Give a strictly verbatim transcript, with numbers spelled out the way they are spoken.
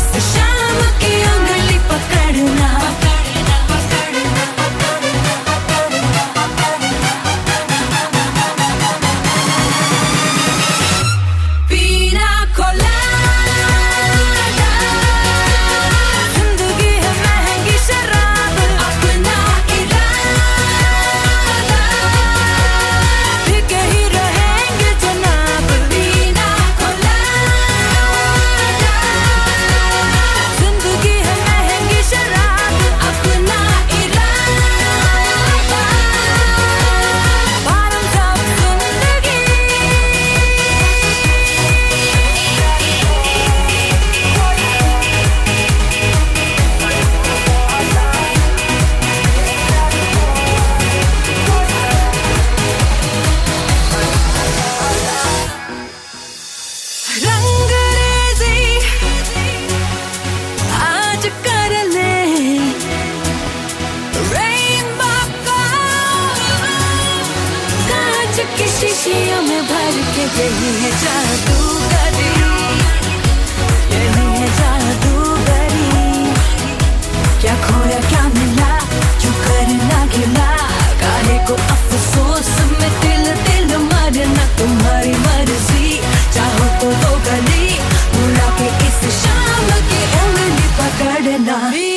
इस शाम की उंगली पकड़ना। पीना कोलाडा, जिंदगी है महंगी शराब, अपना इरादा, भीगे ही रहेंगे जनाब। पीना कोलाडा, जिंदगी है महंगी शराब, अपना इरादा, बारम सब जिंदगी। रंगरेजी आज कर ले, रेनबो को कांच की शीशियों में भर के, यही है जादूगरी, यही है जादूगरी। क्या खोया क्या मिला, क्यों करना गिला, काहे को अफसोस में दिल दिल मरना। तुम्हारी मर्जी, चाहो तो दो गली, बुला के इस शाम की उंगली पकड़ना।